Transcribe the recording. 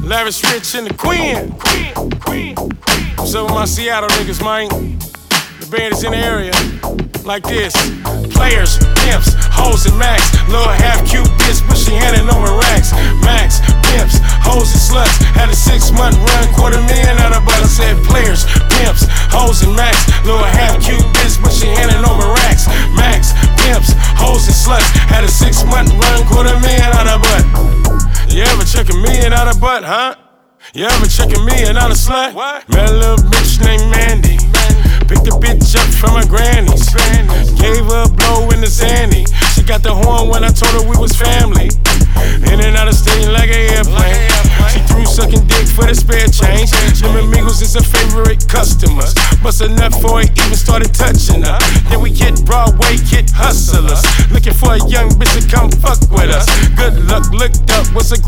Lavish Rich and the Queen. Some of my Seattle niggas, man. The band is in the area. Like this. Players, pimps, hoes and max. Little half cute bitch, but she handing over racks. Max, pimps, hoes and sluts. Had a 6-month run, $250,000 out of butt. I said players, pimps, hoes and max. Little half cute bitch, but she handing over racks. Max, pimps, hoes and sluts. Had a 6-month run, $250,000 out of butt. You ever check $1 million out of butt, huh? You ever check $1 million out of slut? What? Met a little bitch named Mandy. Picked the bitch up from her granny's. Gave her a blow in the Zandy. She got the horn when I told her we was family. In and out of state like an airplane. She threw sucking dick for the spare change. Them amigos is her favorite customers. Bust a nut for it, even started touching her. Then we hit Broadway, hit hustlers. Looking for a young bitch to come fuck with us. Good luck, looked up, was a